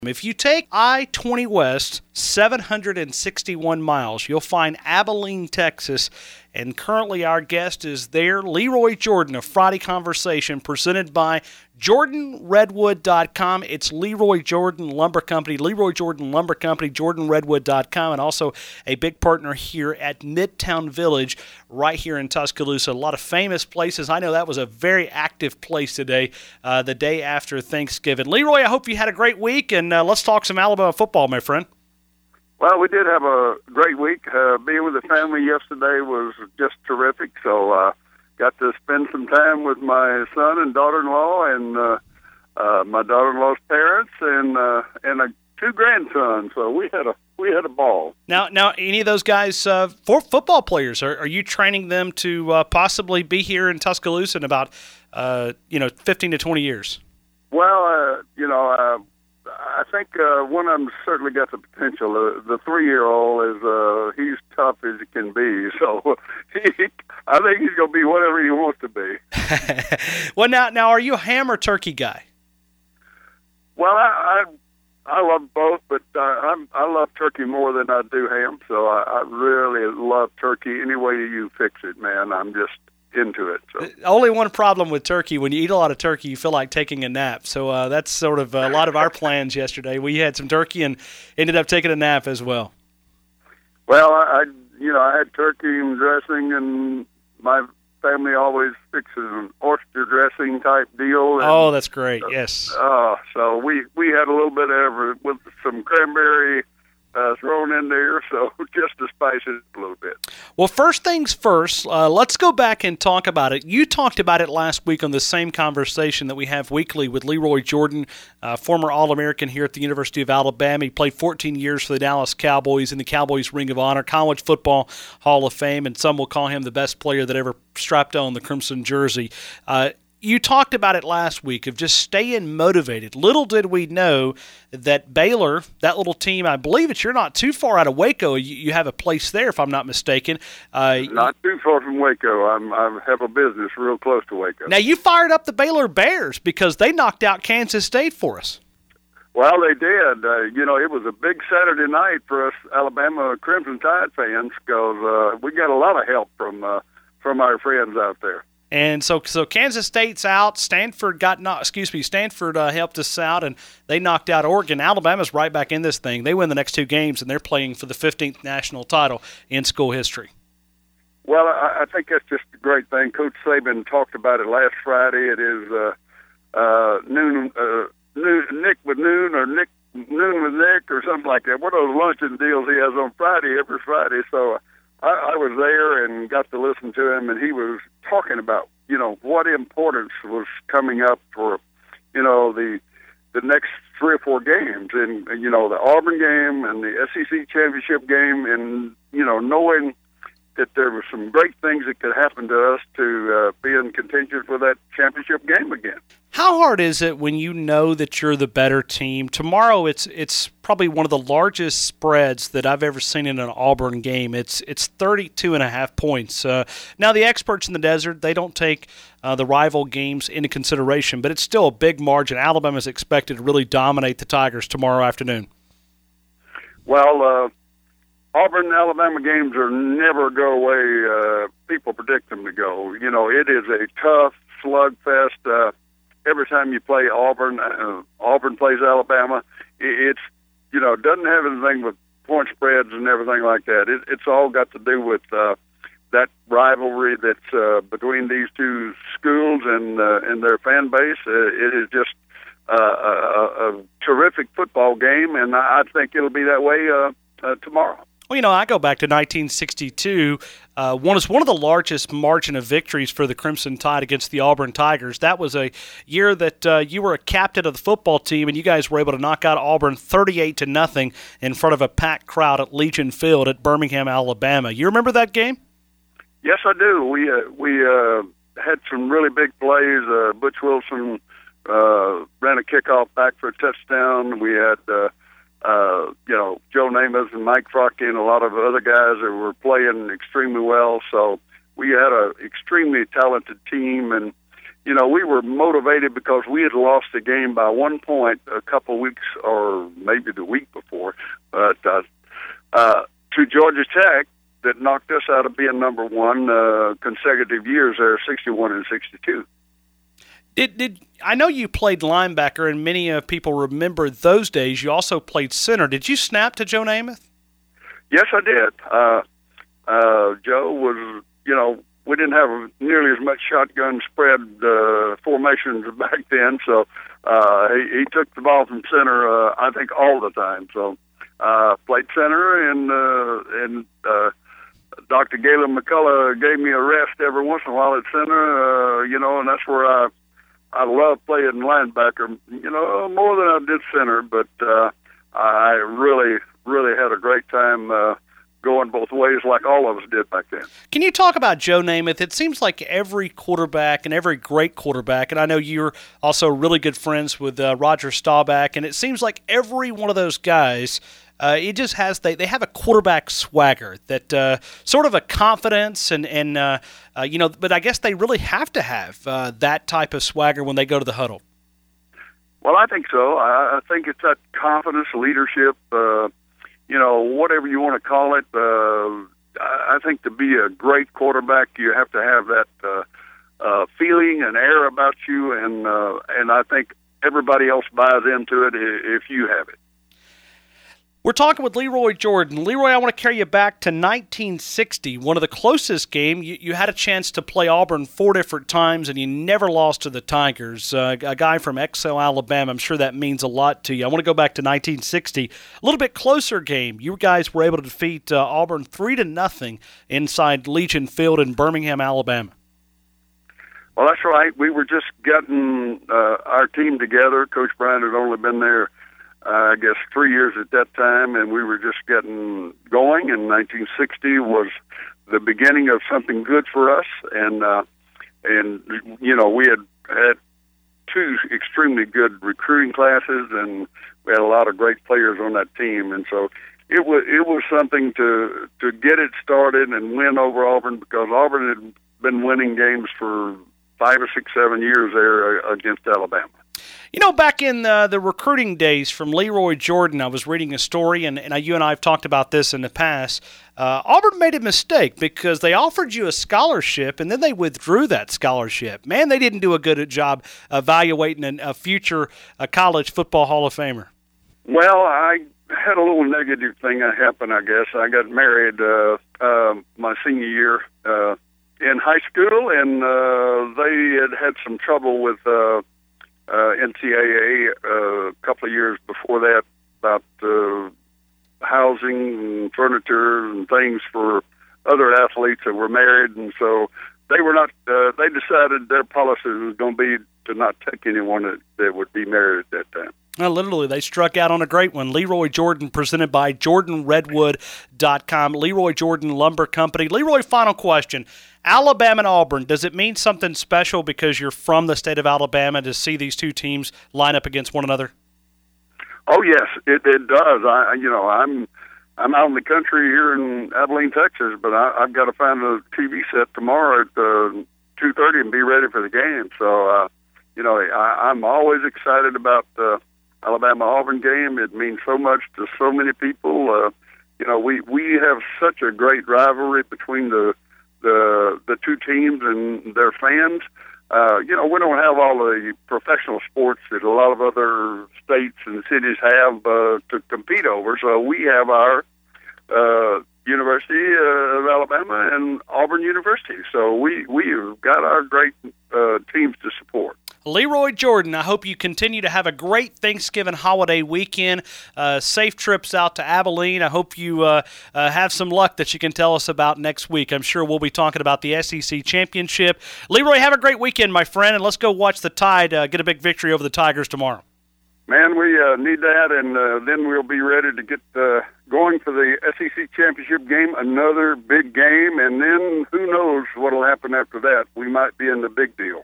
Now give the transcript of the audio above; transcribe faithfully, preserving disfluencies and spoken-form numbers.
If you take I twenty West seven hundred sixty-one miles, you'll find Abilene, Texas, and currently our guest is there, Leroy Jordan, a Friday Conversation presented by Jordan Redwood dot com. It's Leroy Jordan Lumber Company, Leroy Jordan Lumber Company, Jordan Redwood dot com, and also a big partner here at Midtown Village right here in Tuscaloosa. A lot of famous places. I know that was a very active place today, uh, the day after Thanksgiving. Leroy, I hope you had a great week, and uh, let's talk some Alabama football, my friend. Well, we did have a great week. Uh, being with the family yesterday was just terrific, so uh, got to spend some time with my son and daughter-in-law and uh, uh, my daughter-in-law's parents and uh, and uh, two grandsons. So we had a we had a ball. Now, now, any of those guys, uh, for football players, are, are you training them to uh, possibly be here in Tuscaloosa in about uh, you know fifteen to twenty years? Well, uh, you know. Uh, I think uh, one of them certainly got the potential. Uh, the three-year-old is uh, he's tough as he can be. So he, I think he's going to be whatever he wants to be. Well, now, now, are you a ham or turkey guy? Well, I I, I love both, but uh, I'm, I love turkey more than I do ham. So I, I really love turkey. Any way you fix it, man, I'm just into it. So. Only one problem with turkey: when you eat a lot of turkey, you feel like taking a nap. So uh, that's sort of a lot of our plans yesterday. We had some turkey and ended up taking a nap as well. Well, I, I you know I had turkey and dressing, and my family always fixes an oyster dressing type deal. And, oh, that's great. Yes. Uh, so we we had a little bit of every, with some cranberry Uh, thrown in there, so just to spice it a little bit. Well, first things first, uh, let's go back and talk about it. You talked about it last week on the same conversation that we have weekly with Leroy Jordan, uh, former All-American here at the University of Alabama. He played fourteen years for the Dallas Cowboys in the Cowboys Ring of Honor, College Football Hall of Fame, and some will call him the best player that ever strapped on the crimson jersey. Uh, You talked about it last week of just staying motivated. Little did we know that Baylor, that little team, I believe it's you're not too far out of Waco. You, you have a place there, if I'm not mistaken. Uh, not too far from Waco. I'm, I have a business real close to Waco. Now, you fired up the Baylor Bears because they knocked out Kansas State for us. Well, they did. Uh, you know, it was a big Saturday night for us Alabama Crimson Tide fans because uh, we got a lot of help from uh, from our friends out there. And so, so Kansas State's out. Stanford got not. Excuse me. Stanford uh, helped us out, and they knocked out Oregon. Alabama's right back in this thing. They win the next two games, and they're playing for the fifteenth national title in school history. Well, I, I think that's just a great thing. Coach Saban talked about it last Friday. It is uh, uh, noon, uh, noon, Nick with noon, or Nick noon with Nick, or something like that. One of those luncheon deals he has on Friday every Friday. So. Uh, I, I was there and got to listen to him, and he was talking about, you know, what importance was coming up for, you know, the the next three or four games, and, you know, the Auburn game and the S E C championship game, and, you know, knowing that there were some great things that could happen to us to uh, be in contention for that championship game again. How hard is it when you know that you're the better team? Tomorrow, it's it's probably one of the largest spreads that I've ever seen in an Auburn game. It's it's thirty-two and a half points. Uh, now, the experts in the desert, they don't take uh, the rival games into consideration, but it's still a big margin. Alabama is expected to really dominate the Tigers tomorrow afternoon. Well, uh, Auburn-Alabama games are never go away. Uh, people predict them to go. You know, it is a tough slugfest. Uh, every time you play Auburn, uh, Auburn plays Alabama. It's, you know, doesn't have anything with point spreads and everything like that. It, it's all got to do with uh, that rivalry that's uh, between these two schools and uh, and their fan base. Uh, it is just uh, a, a terrific football game, and I think it'll be that way uh, uh, tomorrow. Well, you know, I go back to nineteen sixty-two. Uh, one is one of the largest margin of victories for the Crimson Tide against the Auburn Tigers. That was a year that uh, you were a captain of the football team, and you guys were able to knock out Auburn thirty-eight to nothing in front of a packed crowd at Legion Field at Birmingham, Alabama. You remember that game? Yes, I do. We uh, we uh, had some really big plays. Uh, Butch Wilson uh, ran a kickoff back for a touchdown. We had. Uh, Uh, you know, Joe Namath and Mike Frocky and a lot of other guys that were playing extremely well. So we had an extremely talented team, and you know, we were motivated because we had lost the game by one point a couple weeks or maybe the week before, but uh, uh, to Georgia Tech that knocked us out of being number one uh, consecutive years there, sixty-one and sixty-two. Did did I know you played linebacker, and many uh, people remember those days. You also played center. Did you snap to Joe Namath? Yes, I did. Uh, uh, Joe was, you know, we didn't have nearly as much shotgun spread uh, formations back then, so uh, he, he took the ball from center, uh, I think, all the time. So uh, played center, and uh, and uh, Doctor Galen McCullough gave me a rest every once in a while at center, uh, you know, and that's where I I love playing linebacker, you know, more than I did center, but uh, I really, really had a great time uh going both ways like all of us did back then. Can you talk about Joe Namath? It seems like every quarterback and every great quarterback, and I know you're also really good friends with uh, Roger Staubach, and it seems like every one of those guys, uh, it just has, they, they have a quarterback swagger, that uh, sort of a confidence, and, and uh, uh, you know, but I guess they really have to have uh, that type of swagger when they go to the huddle. Well, I think so. I, I think it's that confidence, leadership, uh, you know, whatever you want to call it. Uh, I think to be a great quarterback, you have to have that uh, uh, feeling and air about you, and uh, and I think everybody else buys into it if you have it. We're talking with Leroy Jordan. Leroy, I want to carry you back to nineteen sixty, one of the closest games. You, you had a chance to play Auburn four different times, and you never lost to the Tigers. Uh, a guy from Exo, Alabama. I'm sure that means a lot to you. I want to go back to nineteen sixty, a little bit closer game. You guys were able to defeat uh, Auburn three to nothing inside Legion Field in Birmingham, Alabama. Well, that's right. We were just getting uh, our team together. Coach Bryant had only been there Uh, I guess three years at that time, and we were just getting going. And nineteen sixty was the beginning of something good for us. And uh, and you know, we had had two extremely good recruiting classes, and we had a lot of great players on that team. And so it was it was something to to get it started and win over Auburn, because Auburn had been winning games for five or six, seven years there against Alabama. You know, back in the, the recruiting days from Leroy Jordan, I was reading a story, and, and you and I have talked about this in the past. Uh, Auburn made a mistake because they offered you a scholarship, and then they withdrew that scholarship. Man, they didn't do a good job evaluating a, a future a college football Hall of Famer. Well, I had a little negative thing that happened, I guess. I got married uh, uh, my senior year uh, in high school, and uh, they had had some trouble with uh, Uh, N C double A uh, a couple of years before that about uh, housing and furniture and things for other athletes that were married, and so they were not. Uh, they decided their policy was going to be to not take anyone that, that would be married at that time. Well, literally, they struck out on a great one. Leroy Jordan, presented by Jordan Redwood dot com, Leroy Jordan Lumber Company. Leroy, final question. Alabama and Auburn, does it mean something special because you're from the state of Alabama to see these two teams line up against one another? Oh, yes, it, it does. I, you know, I'm I'm out in the country here in Abilene, Texas, but I, I've got to find a T V set tomorrow at uh, two thirty and be ready for the game. So, uh, you know, I, I'm always excited about the Alabama-Auburn game. It means so much to so many people. Uh, you know, we, we have such a great rivalry between the the the two teams and their fans. Uh, you know, we don't have all the professional sports that a lot of other states and cities have uh, to compete over. So we have our uh, University uh, of Alabama and Auburn University. So we, we've got our great uh, teams to support. Leroy Jordan, I hope you continue to have a great Thanksgiving holiday weekend. Uh, safe trips out to Abilene. I hope you uh, uh, have some luck that you can tell us about next week. I'm sure we'll be talking about the S E C Championship. Leroy, have a great weekend, my friend, and let's go watch the Tide uh, get a big victory over the Tigers tomorrow. Man, we uh, need that, and uh, then we'll be ready to get uh, going for the S E C Championship game, another big game, and then who knows what will happen after that. We might be in the big deal.